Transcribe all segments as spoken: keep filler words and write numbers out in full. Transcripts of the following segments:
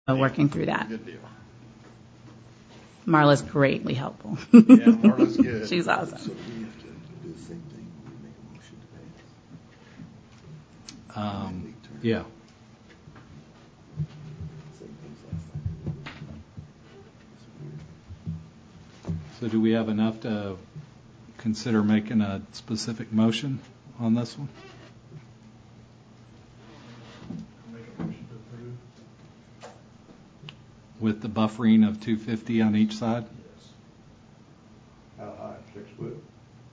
working through that. Good deal. Marla's greatly helpful. Yeah, Marla's good. She's awesome. So we have to do the same thing when we make a motion to pass. Um, yeah. Same things last time. It's weird. So do we have enough to consider making a specific motion on this one? Make a motion to approve. With the buffering of two fifty on each side? Yes. How high, six foot?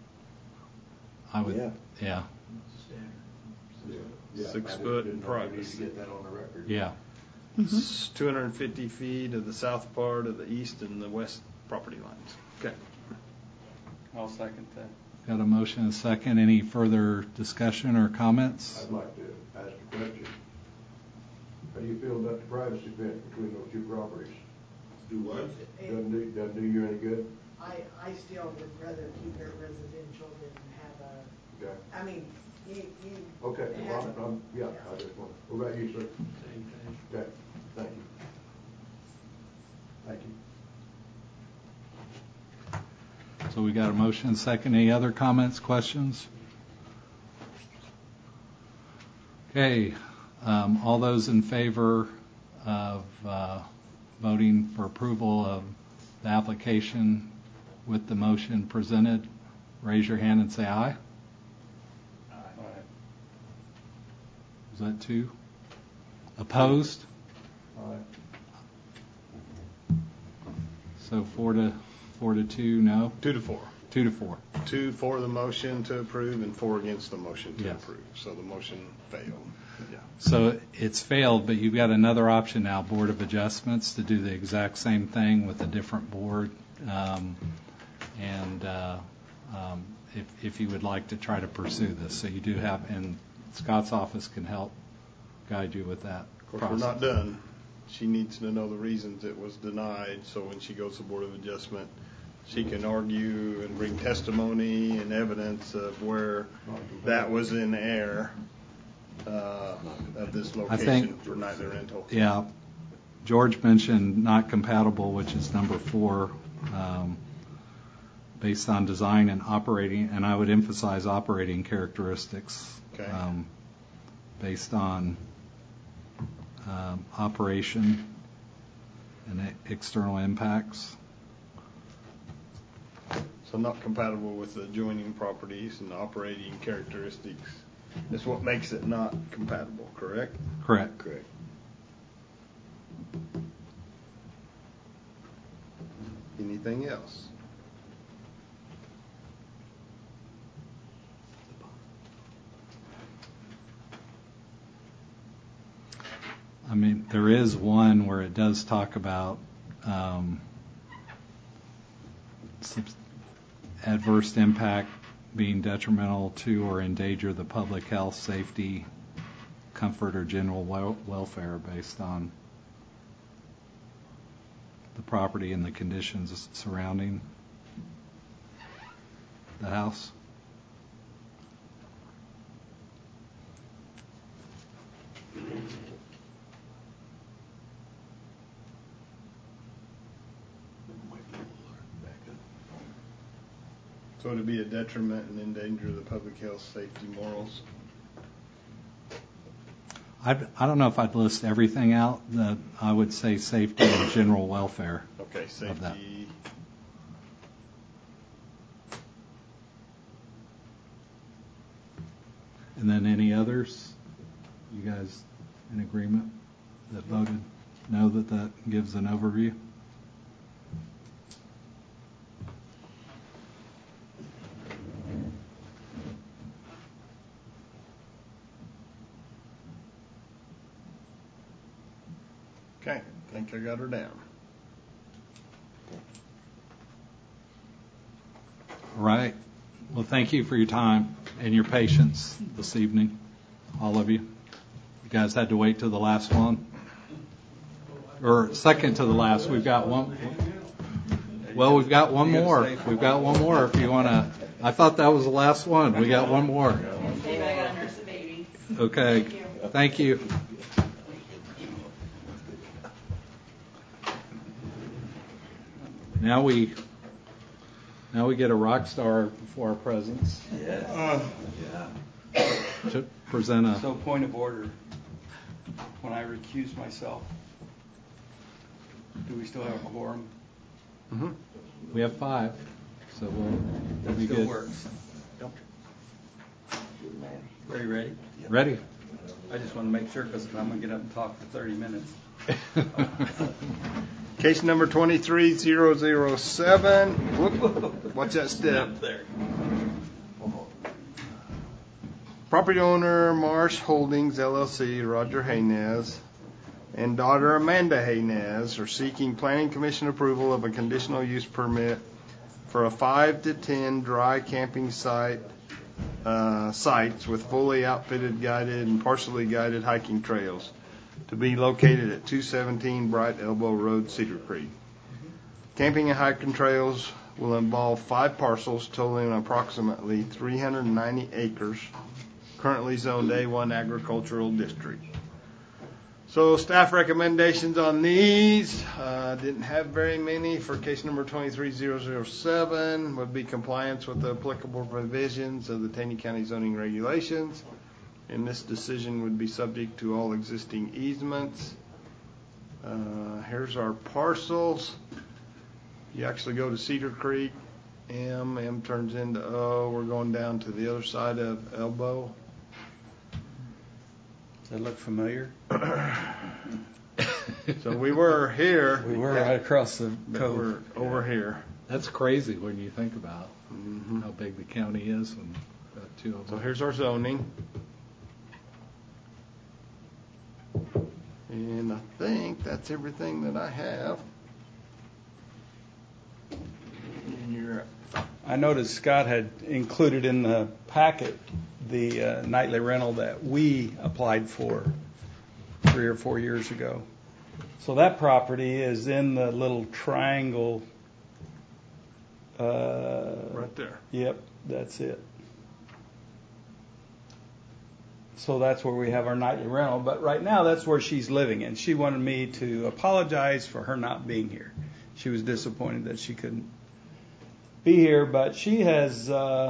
I would, Yeah. yeah, Standard. Yeah, Six I just foot didn't in know if we need privacy. to get that on the record. yeah. It's two hundred fifty feet of the south part of the east and the west property lines. Okay. I'll second that. Got a motion and a second. Any further discussion or comments? I'd like to ask a question. How do you feel about the privacy fence between those two properties? Do what? Doesn't do, doesn't do you any good? I, I still would rather keep it residential than have a, Okay. I mean, you, you. Okay, it well, has I'm, a- I'm, yeah, I just want, what about you, sir? Same thing. Okay, thank you. Thank you. So we got a motion and a second. Any other comments, questions? Okay, um, all those in favor of uh, voting for approval of the application with the motion presented, raise your hand and say aye. Aye. Is that two? Opposed? All right. So four to four to two, no? Two to four. Two to four. Two for the motion to approve and four against the motion to Yes. approve. So the motion failed. Yeah. So it's failed, but you've got another option now, Board of Adjustments, to do the exact same thing with a different board. Um, and uh, um, if, if you would like to try to pursue this. So you do have, and Scott's office can help guide you with that Of course, process. we're not done. She needs to know the reasons it was denied, so when she goes to Board of Adjustment, she can argue and bring testimony and evidence of where that was in error uh, of this location think- for nightly rental. Yeah. George mentioned not compatible, which is number four, um, based on design and operating, and I would emphasize operating characteristics. Okay. Um, based on um, operation and e- external impacts. So not compatible with the adjoining properties and operating characteristics is what makes it not compatible, correct? Correct. Correct. Anything else? I mean, there is one where it does talk about um, sub- adverse impact being detrimental to or endanger the public health, safety, comfort, or general wel- welfare based on the property and the conditions surrounding the house. So to be a detriment and endanger the public health, safety, morals. I I don't know if I'd list everything out. The, I would say safety and general welfare. Okay, Of that. safety. And then any others? You guys in agreement that voted no, that that gives an overview? Okay, I think I got her down. All right. Well, thank you for your time and your patience this evening, all of you. You guys had to wait till the last one? Or second to the last. We've got one. Well, we've got one more. We've got one more if you want to. I thought that was the last one. We got one more. Maybe I got to nurse the baby. Okay. Thank you. Now we, now we get a rock star before our presence Yeah. to present a. So point of order. When I recuse myself, do we still have a quorum? Mm-hmm. We have five, so we'll, we'll That be still good. works. Are you ready? Ready? I just want to make sure because I'm going to get up and talk for thirty minutes. Case number twenty-three zero zero seven. Whoop. Watch that step. There. Property owner Marsh Holdings L L C, Roger Haynez, and daughter Amanda Haynez are seeking Planning Commission approval of a conditional use permit for a five to ten dry camping site uh, sites with fully outfitted guided and partially guided hiking trails to be located at two seventeen Bright Elbow Road, Cedar Creek. Camping and hiking trails will involve five parcels totaling approximately three hundred ninety acres, currently zoned A one agricultural district. So staff recommendations on these, uh, didn't have very many for case number twenty-three zero zero seven, would be compliance with the applicable provisions of the Taney County zoning regulations. And this decision would be subject to all existing easements. Uh, here's our parcels. You actually go to Cedar Creek, M, M turns into O. We're going down to the other side of Elbow. Does that look familiar? So we were here. We were right across the But cove. we're over here. That's crazy when you think about Mhm. how big the county is and got two of So them. here's our zoning. And I think that's everything that I have. And you're I noticed Scott had included in the packet the uh, nightly rental that we applied for three or four years ago. So that property is in the little triangle. Uh, right there. Yep, that's it. So that's where we have our nightly rental. But right now, that's where she's living. And she wanted me to apologize for her not being here. She was disappointed that she couldn't be here. But she has uh,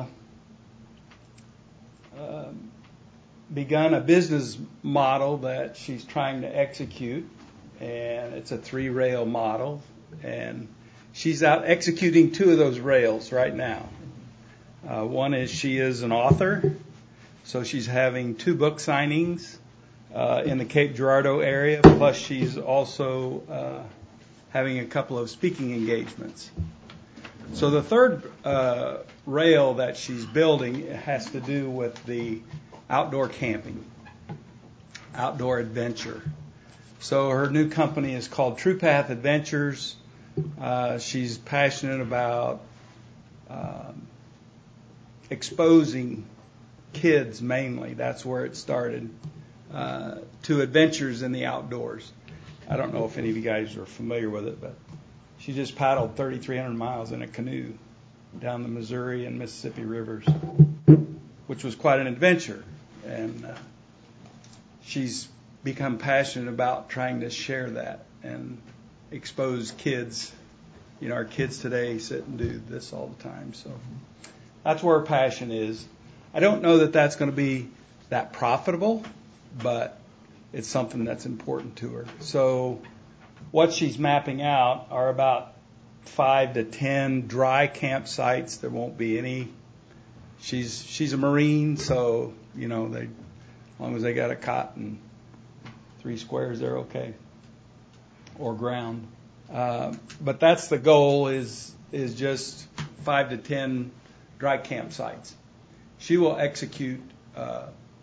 uh, begun a business model that she's trying to execute. And it's a three-rail model. And she's out executing two of those rails right now. Uh, one is she is an author. So she's having two book signings uh, in the Cape Girardeau area, plus she's also uh, having a couple of speaking engagements. So the third uh, rail that she's building has to do with the outdoor camping, outdoor adventure. So her new company is called True Path Adventures. Uh, she's passionate about um, exposing kids mainly, that's where it started, uh, to adventures in the outdoors. I don't know if any of you guys are familiar with it, but she just paddled thirty-three hundred miles in a canoe down the Missouri and Mississippi rivers, which was quite an adventure. And uh, she's become passionate about trying to share that and expose kids. You know, our kids today sit and do this all the time. So that's where her passion is. I don't know that that's going to be that profitable, but it's something that's important to her. So what she's mapping out are about five to ten dry campsites. There won't be any. She's she's a Marine, so, you know, they, as long as they got a cot and three squares, they're okay, or ground. Uh, but that's the goal, is is just five to ten dry campsites. She will execute uh,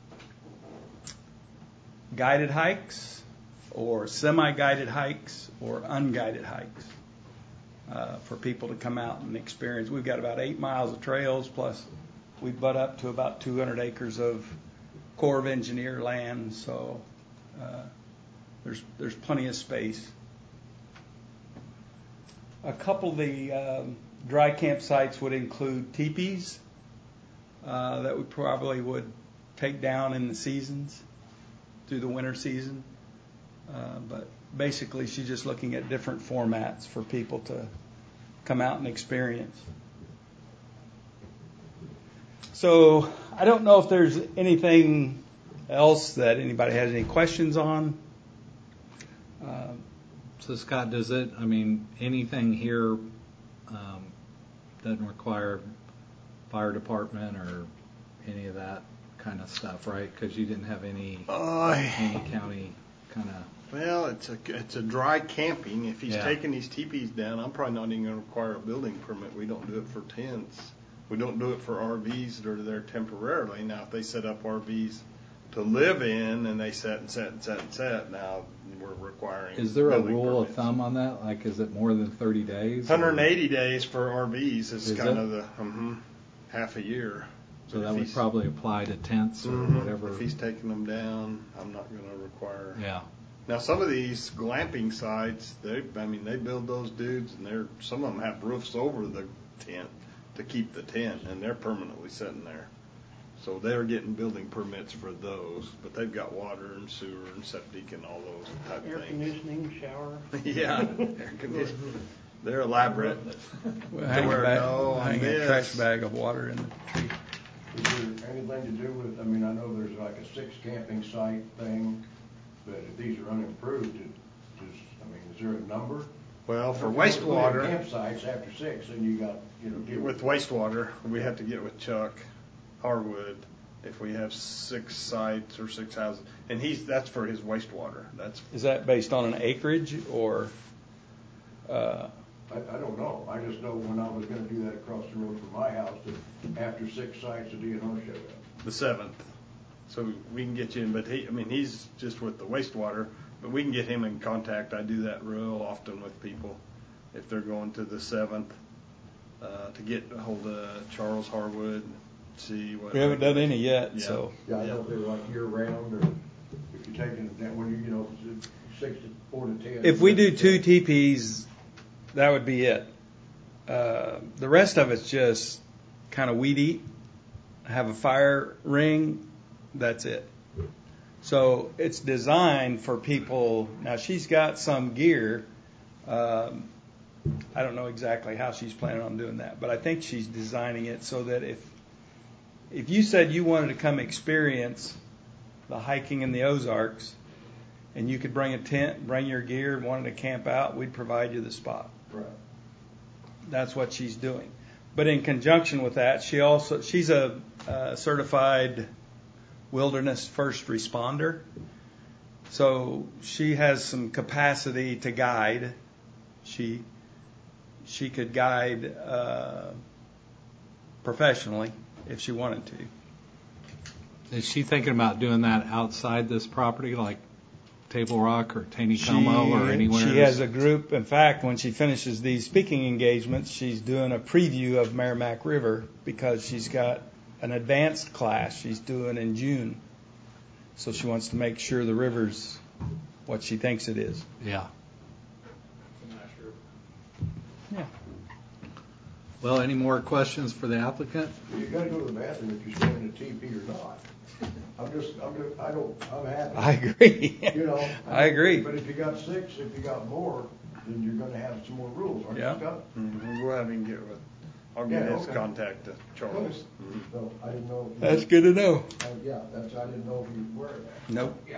guided hikes or semi-guided hikes or unguided hikes uh, for people to come out and experience. We've got about eight miles of trails, plus we butt up to about two hundred acres of Corps of Engineer land, so uh, there's there's plenty of space. A couple of the um, dry campsites would include teepees uh, that we probably would take down in the seasons, through the winter season. Uh, but basically, she's just looking at different formats for people to come out and experience. So I don't know if there's anything else that anybody has any questions on. Um, So Scott, does it, I mean, anything here um, doesn't require fire department or any of that kind of stuff, right? Because you didn't have any, Uh, any county kind of, Well, it's a it's a dry camping. If he's Yeah. taking these teepees down, I'm probably not even going to require a building permit. We don't do it for tents. We don't do it for R Vs that are there temporarily. Now, if they set up R Vs to live in and they set and set and set and set, now we're requiring. is there a building rule of permits. thumb on that? Like, is it more than thirty days? or- one hundred eighty days for R Vs is, Is kind it? of the mhm, half a year. So But that if would he's- probably apply to tents or Mhm. whatever. If he's taking them down, I'm not going to require. Yeah. Now, some of these glamping sites, they, I mean, they build those dudes, and they're some of them have roofs over the tent to keep the tent, and they're permanently sitting there. So they're getting building permits for those, but they've got water and sewer and septic and all those type Air of things. conditioning, shower. Yeah, air conditioning. They're elaborate. We'll hang, a, where bag, no on hang a this. trash bag of water in the tree. Is there anything to do with, I mean, I know there's like a six camping site thing, but if these are unimproved, it, does, I mean, is there a number? Well, for If you put in wastewater, Campsites after six, and you got, you know, deal with wastewater, we have to get with Chuck Harwood if we have six sites or six houses, and he's that's for his wastewater. That's Is that based on an acreage or? Uh, I, I don't know. I just know when I was gonna do that across the road from my house, that after six sites, the D N R showed up. the seventh. So we can get you in, but he, I mean, he's just with the wastewater, but we can get him in contact. I do that real often with people if they're going to the seventh uh, to get a hold of Charles Harwood, see what. we haven't done any yet, Yeah. so. Yeah, I don't know if they're like year round, or if you're taking it down, when you, you know, six to four to ten. If we do two teepees, that would be it. Uh, the rest of it's just kind of weed eat, have a fire ring, that's it. So it's designed for people. Now she's got some gear. Um, I don't know exactly how she's planning on doing that, but I think she's designing it so that if if you said you wanted to come experience the hiking in the Ozarks, and you could bring a tent, bring your gear, wanted to camp out, we'd provide you the spot. Right. That's what she's doing. But in conjunction with that, she also she's a, a certified wilderness first responder. So she has some capacity to guide. She she could guide uh, professionally if she wanted to. Is she thinking about doing that outside this property, like Table Rock or Taneycomo or anywhere? She has a group. In fact, when she finishes these speaking engagements, she's doing a preview of Merrimack River because she's got an advanced class she's doing in June. So she wants to make sure the river's what she thinks it is. Yeah. Yeah. Well, any more questions for the applicant? You gotta go to the bathroom if you're staying in a teepee or not. I'm just, I'm just, I don't, I'm happy. I agree. You know. I agree. But if you got six, if you got more, then you're gonna have some more rules, aren't you, Yeah. Scott? Mm-hmm. We'll have him get with. I'll get Yeah, his okay. contact to Charles. Cool. So I didn't know. if you- That's good to know. Uh, Yeah, that's, I didn't know if you were that. Nope. Yeah.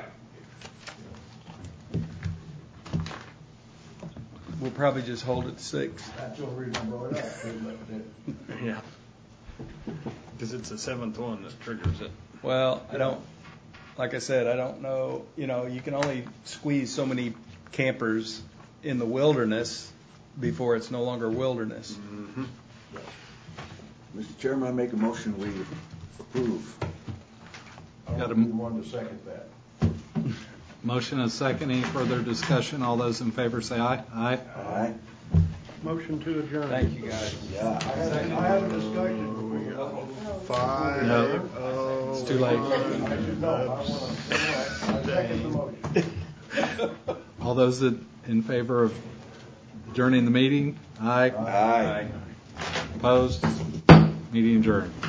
We'll probably just hold it six. That's the only reason I brought it up. That- that- Yeah. Because it's the seventh one that triggers it. Well, I don't, like I said, I don't know, you know, you can only squeeze so many campers in the wilderness before it's no longer wilderness. Mm-hmm. Mister Chairman, I make a motion, we approve. I Got don't 'em. even want to second that. Motion and second. Any further discussion? All those in favor say aye. Aye. Aye. Motion to adjourn. Thank you, guys. Yeah. I had, a- I had a discussion before you left. Five. No. oh, It's too late. I should know, I want to, I second the motion. All those that in favor of adjourning the meeting? Aye. Aye. Opposed? Meeting adjourned.